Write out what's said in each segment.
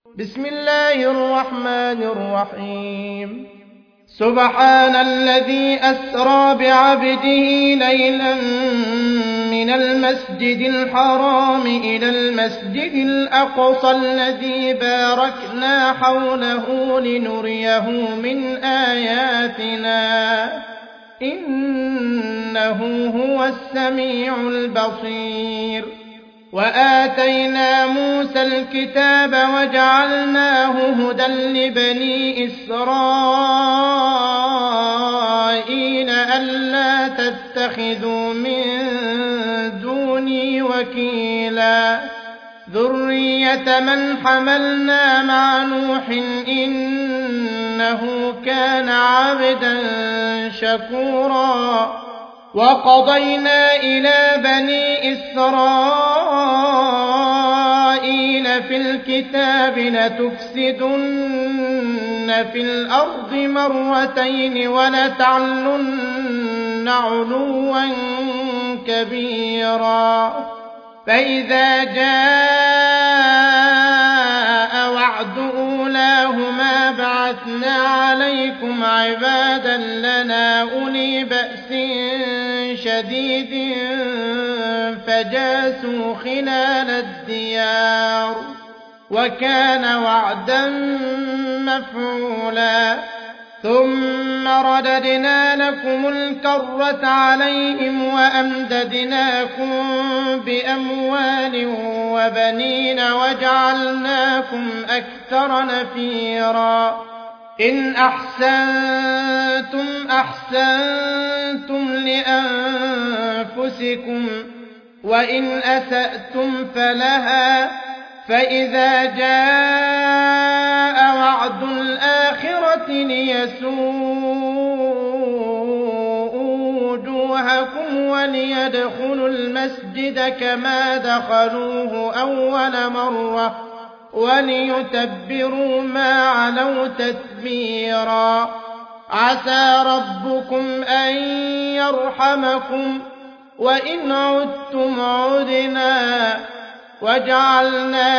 بسم الله الرحمن الرحيم سبحان الذي أسرى بعبده ليلا من المسجد الحرام إلى المسجد الأقصى الذي باركنا حوله لنريه من آياتنا إنه هو السميع البصير وآتينا موسى الكتاب وجعلناه هدى لبني إسرائيل ألا تتخذوا من دوني وكيلا ذرية من حملنا مع نوح إنه كان عبدا شكورا وقضينا إلى بني إسرائيل في الكتاب لتفسدن في الأرض مرتين ولتعلن علوا كبيرا فإذا جاء وعد أولاهما بعثنا عليكم عبادا لنا أولي بأس شديد فجاسوا خلال الديار وكان وعدا مفعولا ثم رددنا لكم الكرة عليهم وأمددناكم بأموال وبنين وجعلناكم أكثر نفيرا إن أحسنتم أحسنتم لأنفسكم وإن أسأتم فلها فإذا جاء وعد الآخرة ليسوءوا وجوهكم وليدخلوا المسجد كما دخلوه أول مرة وليتبروا ما علوا تتبيرا عسى ربكم أن يرحمكم وإن عدتم عدنا وجعلنا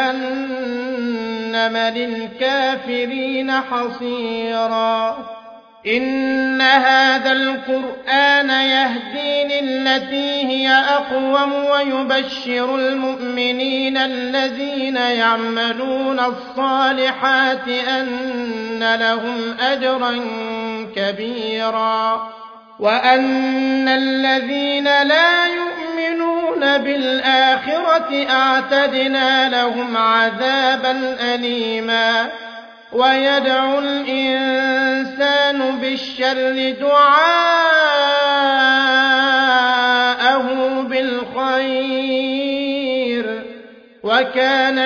جهنم للكافرين حصيرا إن هذا القرآن يهدي للتي هي أقوم ويبشر المؤمنين الذين يعملون الصالحات أن لهم أجرا كبيرا وأن الذين لا يؤمنون بالآخرة أعتدنا لهم عذابا أليما ويدعو الإنسان بالشر دعاءه بالخير وكان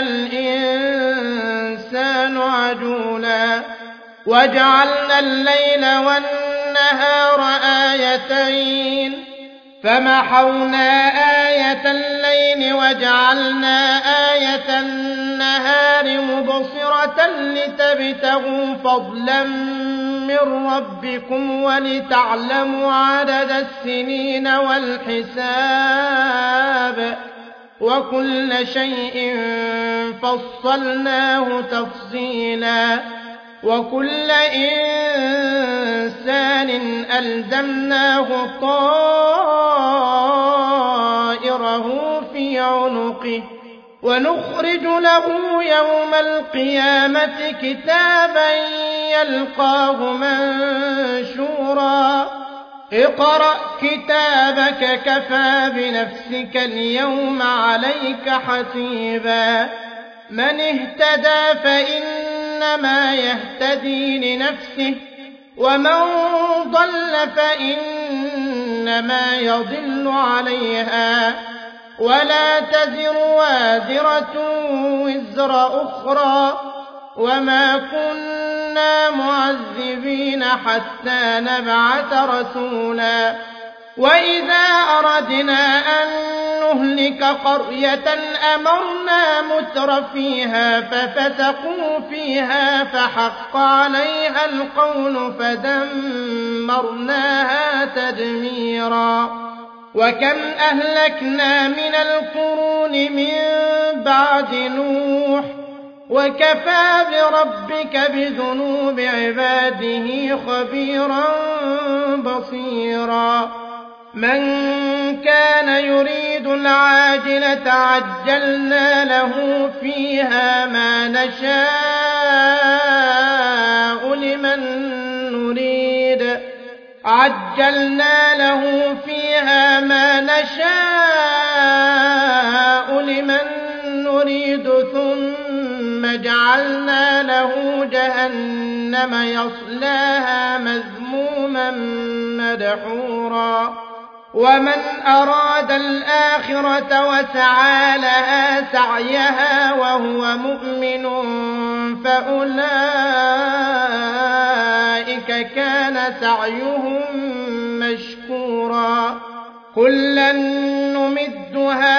الإنسان عجولا وجعلنا الليل والنهار آيتين فمحونا آية الليل وجعلنا آية النهار مبصرة لتبتغوا فضلا من ربكم ولتعلموا عدد السنين والحساب وكل شيء فصلناه تفصيلا وكل إنسان ألزمناه طائره في عنقه ونخرج له يوم القيامة كتابا يلقاه منشورا اقرأ كتابك كفى بنفسك اليوم عليك حسيبا من اهتدى فإنما يهتدي لنفسه ومن ضل فإنما يضل عليها ولا تزر وازرة وزر أخرى وما كنا معذبين حتى نبعث رسولا وإذا أردنا أن نهلك قرية أمرنا مترفيها ففسقوا فيها فحق عليها القول فدمرناها تدميرا وكم أهلكنا من القرون من بعد نوح وكفى بربك بذنوب عباده خبيرا بصيرا من كان يريد العاجلة عجلنا له فيها ما نشاء لمن نريد ثم جعلنا له جهنم يصلاها مذموما مدحورا ومن أراد الآخرة وسعى لها سعيها وهو مؤمن فأولئك كان سعيهم مشكورا كلا نمد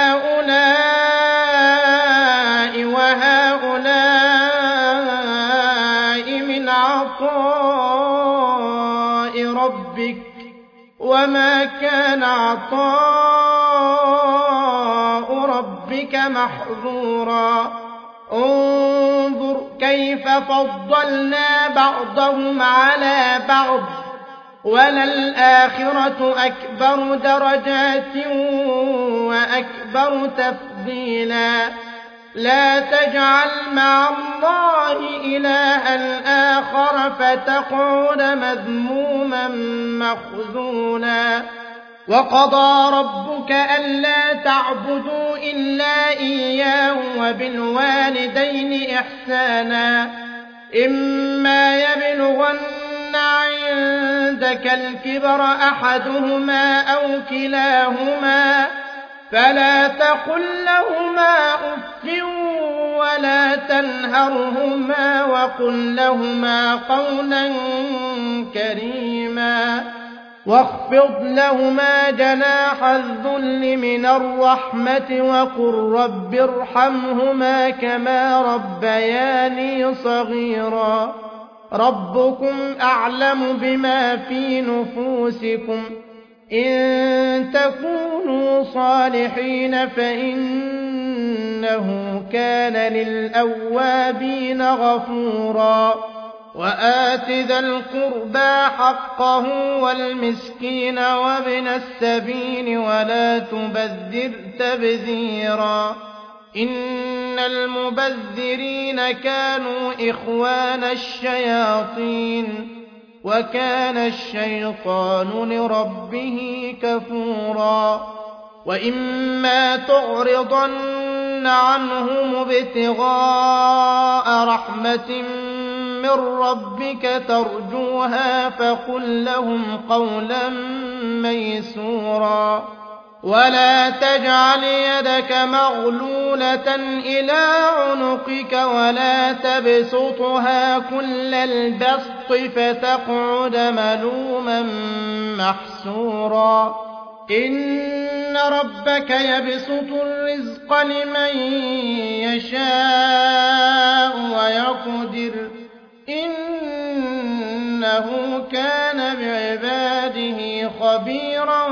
هؤلاء وهؤلاء من عطاء ربك وما كان عطاء ربك محظورا انظر كيف فضلنا بعضهم على بعض وللآخرة أكبر درجات وأكبر تفضيلا لا تجعل مع الله إلها آخر فتقعد مذموما مخذولا وقضى ربك ألا تعبدوا إلا إياه وبالوالدين إحسانا إما يبلغن عندك الكبر أحدهما أو كلاهما فلا تقل لهما أف ولا تنهرهما وقل لهما قولا كريما واخفض لهما جناح الذل من الرحمة وقل رب ارحمهما كما ربياني صغيرا ربكم أعلم بما في نفوسكم إن تكونوا صالحين فإنه كان للأوابين غفورا وآت ذا القربى حقه والمسكين وابن السبيل ولا تبذر تبذيرا إن المبذرين كانوا إخوان الشياطين وكان الشيطان لربه كفورا وإما تعرضن عنهم ابتغاء رحمة من ربك ترجوها فقل لهم قولا ميسورا ولا تجعل يدك مغلولة إلى عنقك ولا تبسطها كل البسط فتقعد ملوما محسورا إن ربك يبسط الرزق لمن يشاء ويقدر إنه كان بعباده خبيرا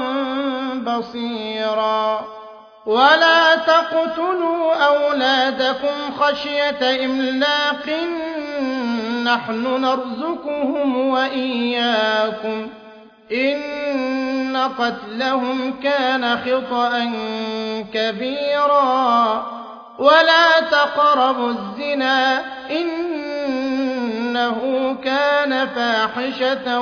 بصيرا ولا تقتلوا أولادكم خشية إملاق نحن نرزقهم وإياكم إن قتلهم كان خطأ كبيرا ولا تقربوا الزنا إنه كان فاحشة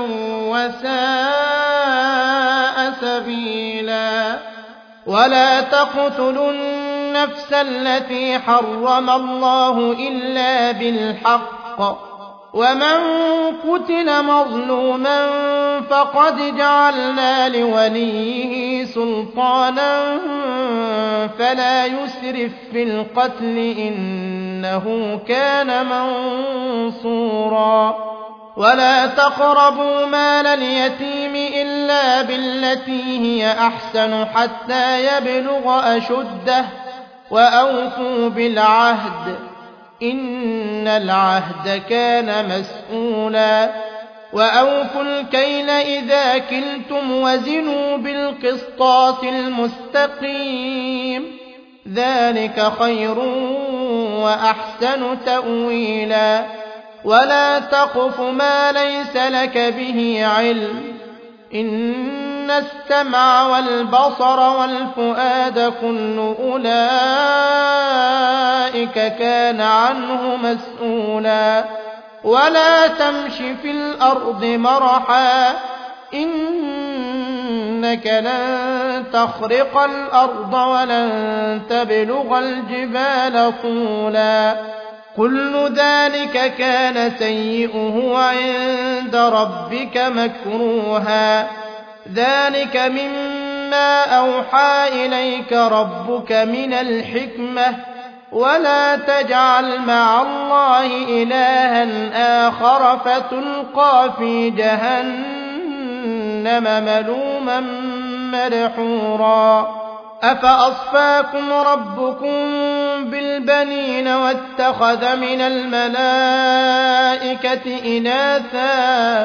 وساء سبيلا ولا تقتلوا النفس التي حرم الله إلا بالحق ومن قتل مظلوما فقد جعلنا لوليه سلطانا فلا يسرف في القتل إنه كان منصورا ولا تقربوا مال اليتيم إلا بالتي هي أحسن حتى يبلغ أشده وأوفوا بالعهد إن العهد كان مسؤولا وأوفوا الكيل إذا كلتم وزنوا بالقسطاس المستقيم ذلك خير وأحسن تأويلا ولا تقف ما ليس لك به علم إن السمع والبصر والفؤاد كل أولئك كان عنه مسؤولا ولا تمش في الأرض مرحا إنك لن تخرق الأرض ولن تبلغ الجبال طولا كل ذلك كان سيئه عند ربك مكروها ذلك مما أوحى إليك ربك من الحكمة ولا تجعل مع الله إلها آخر فتلقى في جهنم ملوما مدحورا أفأصفاكم ربكم بالبنين واتخذ من الملائكة إناثا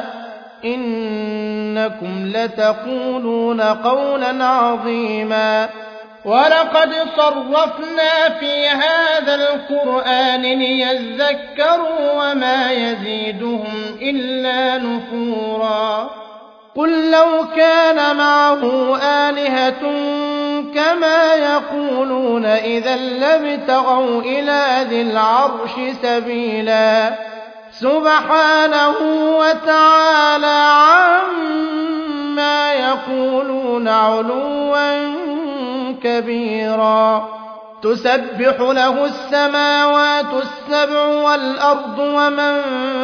إنكم لتقولون قولا عظيما ولقد صرفنا في هذا القرآن ليذكروا وما يزيدهم إلا نفورا قل لو كان معه آلهة كما يقولون إذا لابتغوا إلى ذي العرش سبيلا سبحانه وتعالى عما يقولون علوا كبيرا تسبح له السماوات السبع والأرض ومن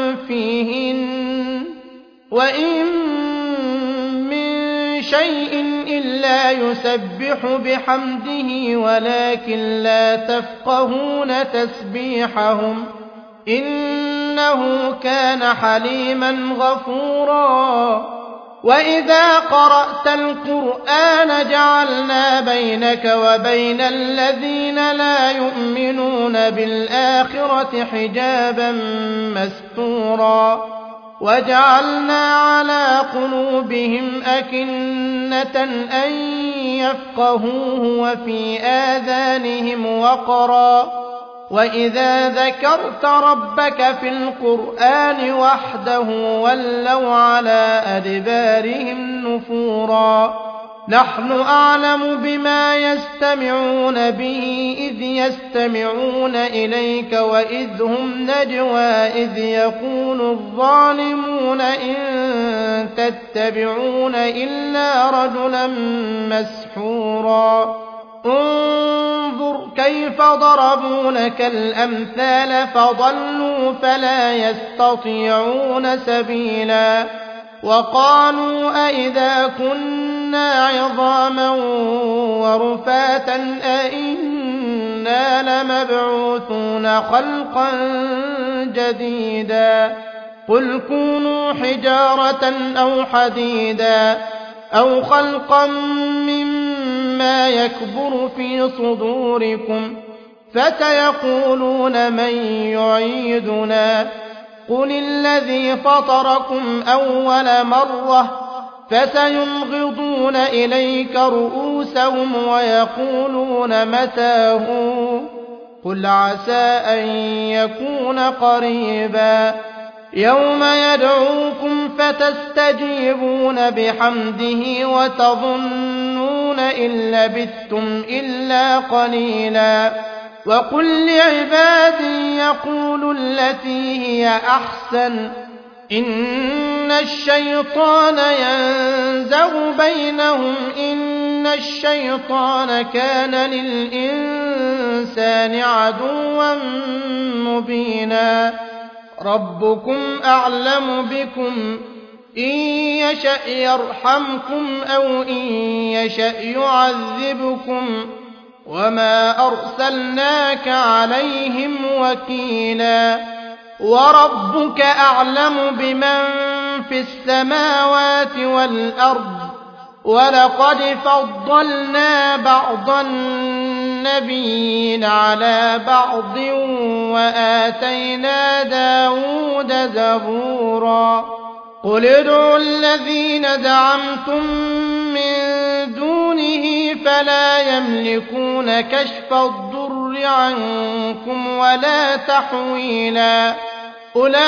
فيهن وإن من شيء إلا يسبح بحمده ولكن لا تفقهون تسبيحهم إنه كان حليما غفورا وإذا قرأت القرآن جعلنا بينك وبين الذين لا يؤمنون بالآخرة حجابا مستورا وجعلنا على قلوبهم أكنة أن يفقهوه وفي آذانهم وقرا وإذا ذكرت ربك في القرآن وحده ولوا على أدبارهم نفورا نحن أعلم بما يستمعون به إذ يستمعون إليك وإذ هم نجوى إذ يقول الظالمون إن تتبعون إلا رجلا مسحورا انظر كيف ضربوا لك الأمثال فضلوا فلا يستطيعون سبيلا وقالوا أئذا كنا عظاما ورفاتا أئنا لمبعوثون خلقا جديدا قل كونوا حجارة أو حديدا أو خلقا مما يكبر في صدوركم فسيقولون من يعيدنا قل الذي فطركم أول مرة فسينغضون إليك رؤوسهم ويقولون متى هو قل عسى أن يكون قريبا يوم يدعوكم فتستجيبون بحمده وتظنون إن لبثتم إلا قليلا وقل لعبادي يقولوا التي هي أحسن إن الشيطان ينزغ بينهم إن الشيطان كان للإنسان عدوا مبينا ربكم أعلم بكم إن يشأ يرحمكم أو إن يشأ يعذبكم وما أرسلناك عليهم وكيلا وربك أعلم بمن في السماوات والأرض ولقد فضلنا بعض النبيين على بعض وآتينا داود زبورا قل ادعوا الذين زعمتم من دونه فلا يملكون كشف الضر الضر عنكم ولا تحويلا. أولئك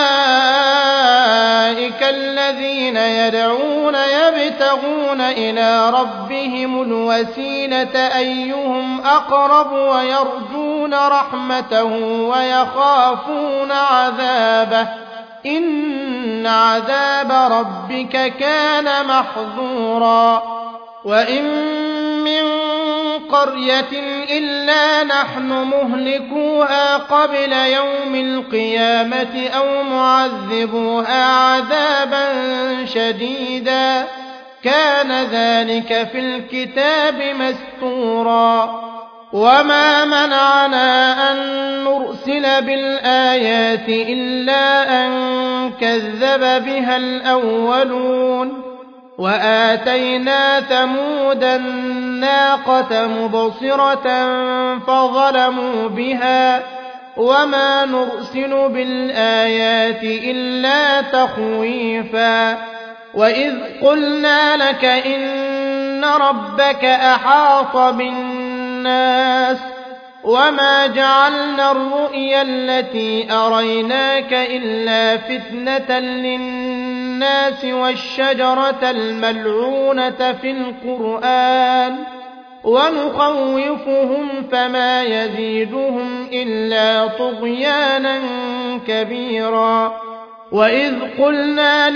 الذين يدعون يبتغون إلى ربهم الوسيلة أيهم أقرب ويرجون رحمته ويخافون عذابه إن عذاب ربك كان محذورا. وإن من قرية إلا نحن مهلكوها قبل يوم القيامة أو معذبوها عذابا شديدا كان ذلك في الكتاب مسطورا. وما منعنا أن نرسل بالآيات إلا أن كذب بها الأولون وآتينا ثمود الناقة مبصرة فظلموا بها وما نرسل بالآيات إلا تخويفا. وإذ قلنا لك إن ربك أحاط بالناس وما جعلنا الرؤيا التي أريناك إلا فتنة للناس والشجرة الملعونة في القرآن ونخوفهم فما يزيدهم إلا طغيانا كبيرا. وإذ قلنا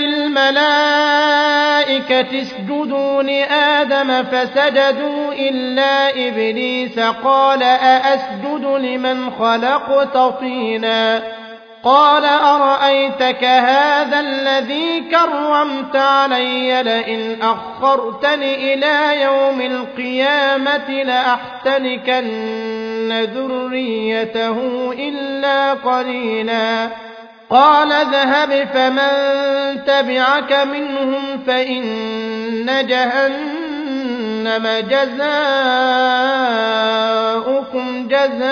للملائكة اسجدوا لآدم فسجدوا إلا إبليس قال أأسجد لمن خلقت طينا قال أرأيتك هذا الذي كرمت علي لئن أخرتني إلى يوم القيامة لأحتنكن ذريته إلا قليلا. قال اذهب فمن تبعك منهم فإن جهنم جزاؤكم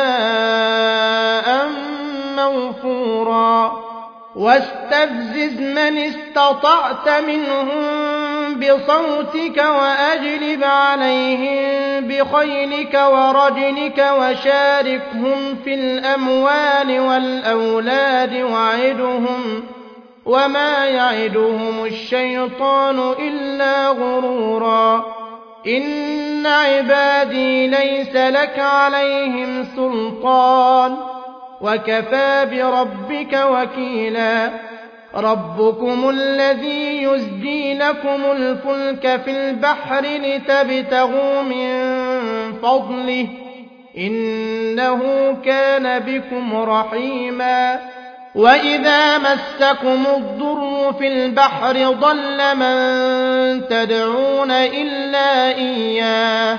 جزاء موفورا. واستفزز من استطعت منهم بصوتك وأجلب عليهم بخيلك ورجلك وشاركهم في الأموال والأولاد وعدهم وما يعدهم الشيطان إلا غرورا. إن عبادي ليس لك عليهم سلطان وكفى بربك وكيلا. ربكم الذي يزجي لكم الفلك في البحر لتبتغوا من فضله إنه كان بكم رحيما. وإذا مسكم الضر في البحر ضل من تدعون إلا إياه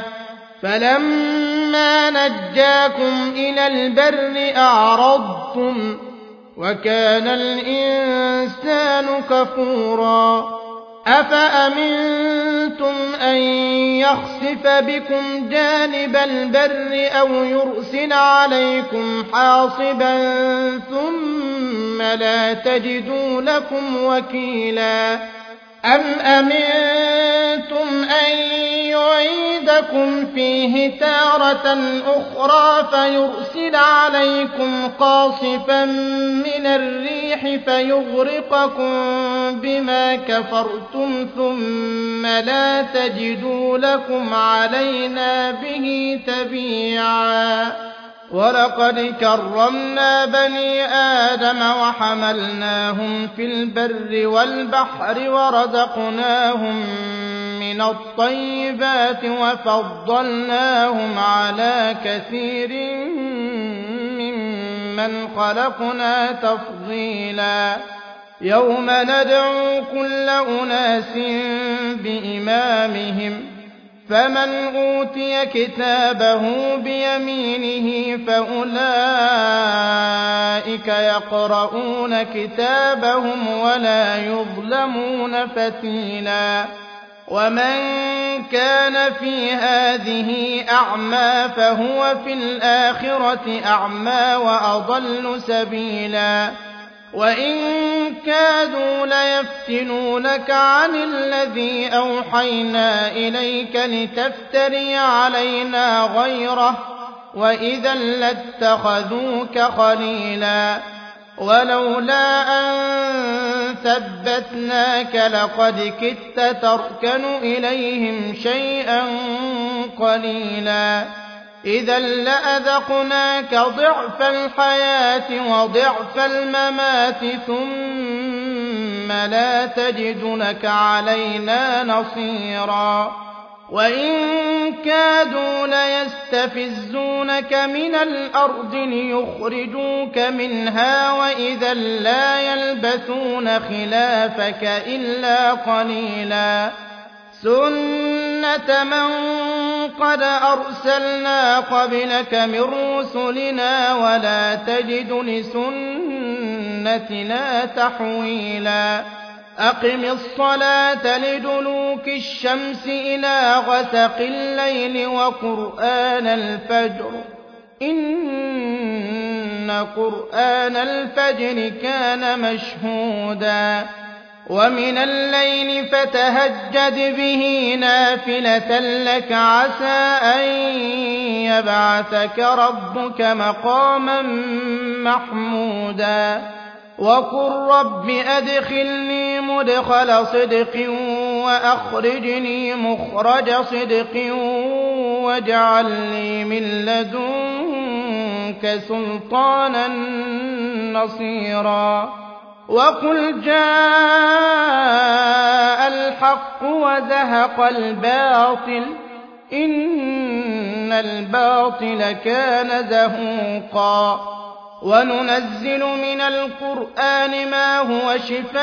فلما نجاكم إلى البر أعرضتم وكان الإنسان كفورا. أفأمنتم أن يخسف بكم جانب البر أو يرسل عليكم حاصبا ثم لا تجدوا لكم وكيلا. أم أمنتم أن يعيدكم فيه تارة أخرى فيرسل عليكم قاصفا من الريح فيغرقكم بما كفرتم ثم لا تجدوا لكم علينا به تبيعا. ولقد كرمنا بني آدم وحملناهم في البر والبحر ورزقناهم من الطيبات وفضلناهم على كثير ممن خلقنا تفضيلا. يوم ندعو كل أناس بإمامهم فمن أوتي كتابه بيمينه فأولئك يقرؤون كتابهم ولا يظلمون فتيلا. ومن كان في هذه أعمى فهو في الآخرة أعمى وأضل سبيلا. وإن كادوا ليفتنونك عن الذي أوحينا إليك لتفتري علينا غيره وإذا لاتخذوك خليلا ولولا أن ثبتناك لقد كدت تركن إليهم شيئا قليلا إذا لأذقناك ضعف الحياة وضعف الممات ثم لا تجد لك علينا نصيرا وإن كادوا ليستفزونك من الأرض ليخرجوك منها وإذا لا يلبثون خلافك إلا قليلا سنة من قد أرسلنا قبلك من رسلنا ولا تجد لسنتنا تحويلا أقم الصلاة لدلوك الشمس إلى غسق الليل وقرآن الفجر إن قرآن الفجر كان مشهودا ومن الليل فتهجد به نافلة لك عسى أن يبعثك ربك مقاما محمودا وقل رب أدخلني مدخل صدق وأخرجني مخرج صدق واجعل لي من لدنك سلطانا نصيرا وقل جاء الحق وزهق الباطل إن الباطل كان زهوقا وننزل من القرآن ما هو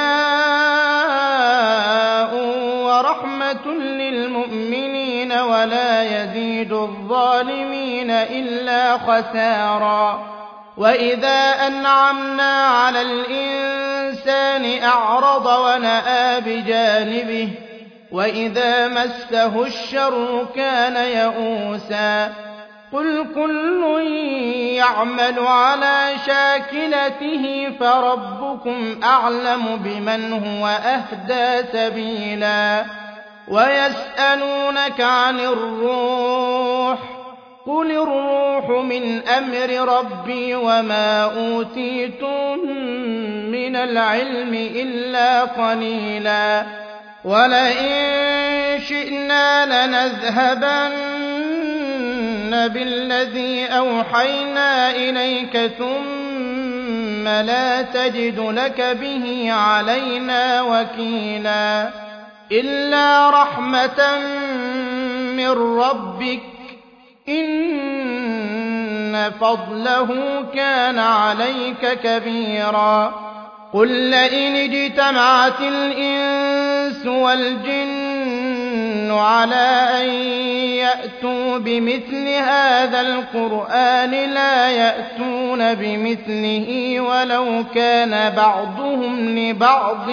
شفاء ورحمة للمؤمنين ولا يزيد الظالمين إلا خسارا وإذا أنعمنا على الإنسان أعرض ونأى بجانبه وإذا مسه الشر كان يئوسا قل كل يعمل على شاكلته فربكم أعلم بمن هو أهدى سبيلا ويسألونك عن الروح قل الروح من أمر ربي وما أوتيتم من العلم إلا قليلا ولئن شئنا لنذهبن بالذي أوحينا إليك ثم لا تجد لك به علينا وكيلا إلا رحمة من ربك إن فضله كان عليك كبيرا قل لئن اجتمعت الإنس والجن على أن يأتوا بمثل هذا القرآن لا يأتون بمثله ولو كان بعضهم لبعض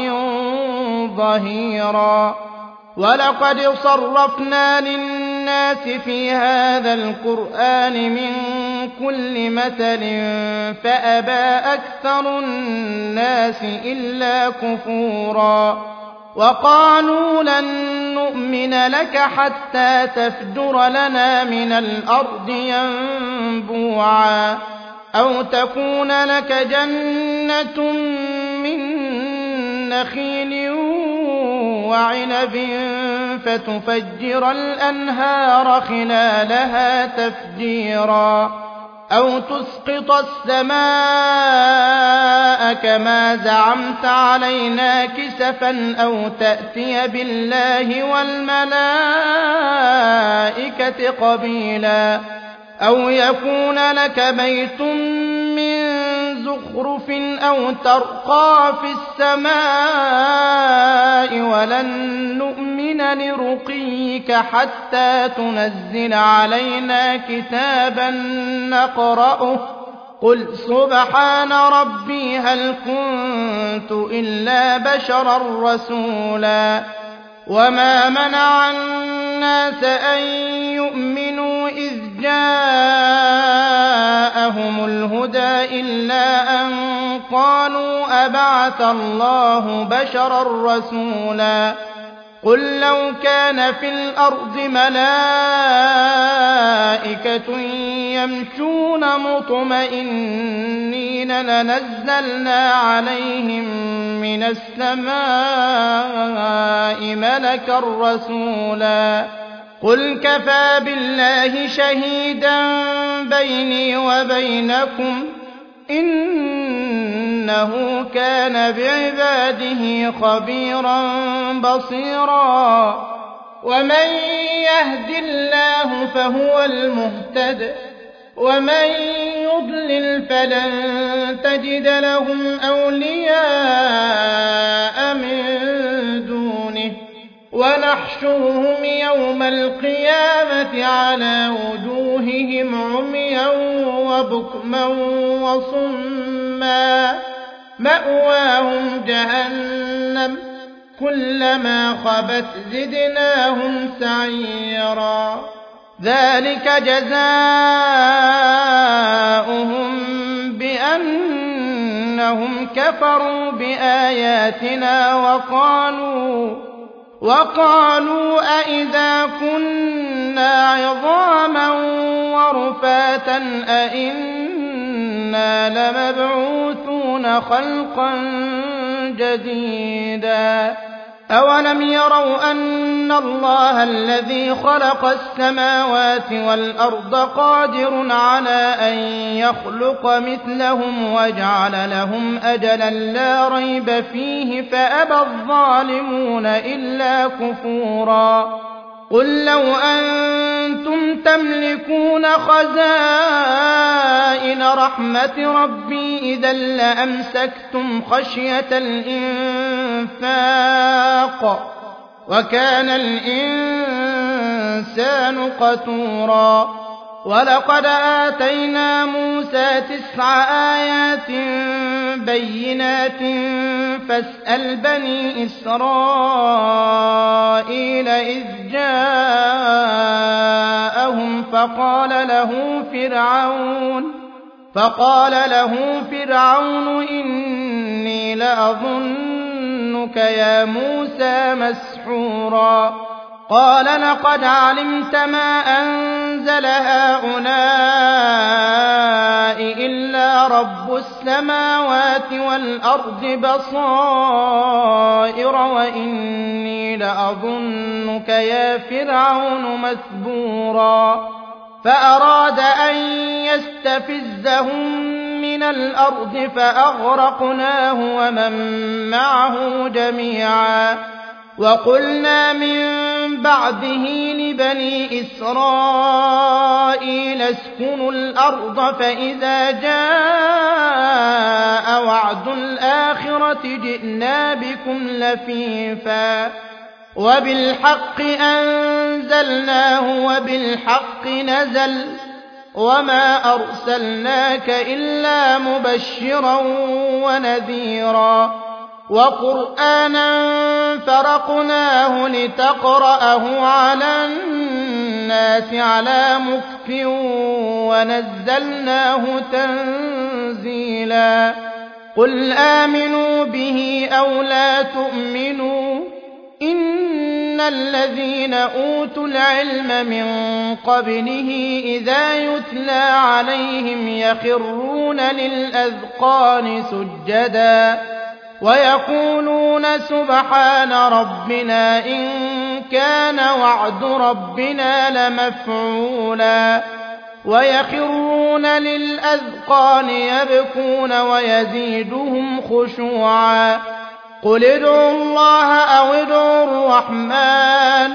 ظهيرا ولقد صرفنا للناس في هذا القرآن من كل مثل فأبى أكثر الناس إلا كفورا وقالوا لن نؤمن لك حتى تفجر لنا من الأرض ينبوعا أو تكون لك جنة من نخيل وعنب فتفجر الأنهار خلالها تفجيرا أو تسقط السماء كما زعمت علينا كسفا أو تأتي بالله والملائكة قبيلا أو يكون لك بيت من زخرف أو ترقى في السماء ولن نؤمن لرقيك حتى تنزل علينا كتابا نقرأه قل سبحان ربي هل كنت إلا بشرا رسولا وما منع الناس أن يؤمنوا إذ جاءهم الهدى إلا أن قالوا أبعث الله بشرا رسولا قل لو كان في الأرض ملائكة يمشون مطمئنين لنزلنا عليهم من السماء ملكا رسولا قل كفى بالله شهيدا بيني وبينكم إنه كان بعباده خبيرا بصيرا ومن يهد الله فهو المهتد ومن يضلل فلن تجد لهم أولياء من دونه ونحشرهم يوم القيامة على وجوههم عميا وبكما وصما مأواهم جهنم كلما خبت زدناهم سعيرا ذلك جزاؤهم بأنهم كفروا بآياتنا وقالوا أئذا كنا عظاما ورفاتا أئنا لمبعوثون خلقا جديدا أولم يروا أن الله الذي خلق السماوات والأرض قادر على أن يخلق مثلهم وجعل لهم أجلا لا ريب فيه فأبى الظالمون إلا كفورا قل لو أنتم تملكون خزائن رحمة ربي إذا لأمسكتم خشية الإنفاق وكان الإنسان قتورا ولقد آتينا موسى 9 آيات بينات فاسأل بني إسرائيل إذ جاءهم فقال له فرعون إني لأظنك يا موسى مسحورا قال لقد علمت ما أنزل هؤلاء إلا رب السماوات والأرض بصائر وإني لأظنك يا فرعون مثبورا فأراد أن يستفزهم من الأرض فأغرقناه ومن معه جميعا وقلنا من بعده لبني إسرائيل اسكنوا الأرض فإذا جاء وعد الآخرة جئنا بكم لفيفا وبالحق أنزلناه وبالحق نزل وما أرسلناك إلا مبشرا ونذيرا وقرآنا فرقناه لتقرأه على الناس على مكث ونزلناه تنزيلا قل آمنوا به أو لا تؤمنوا إن الذين أوتوا العلم من قبله إذا يتلى عليهم يخرون للأذقان سجدا ويقولون سبحان ربنا إن كان وعد ربنا لمفعولا ويخرون للأذقان يبكون ويزيدهم خشوعا قل ادعوا الله أو ادعوا الرحمن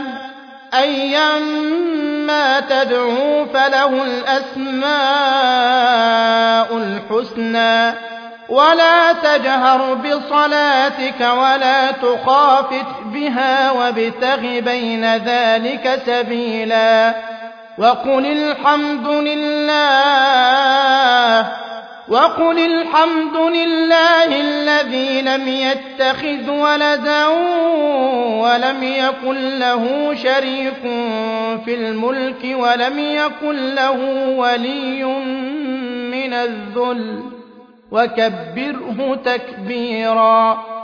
أيما تدعوا فله الأسماء الحسنى ولا تجهر بصلاتك ولا تخافت بها وابتغ بين ذلك سبيلا وقل الحمد لله الذي لم يتخذ ولدا ولم يكن له شريك في الملك ولم يكن له ولي من الذل وكبره تكبيرا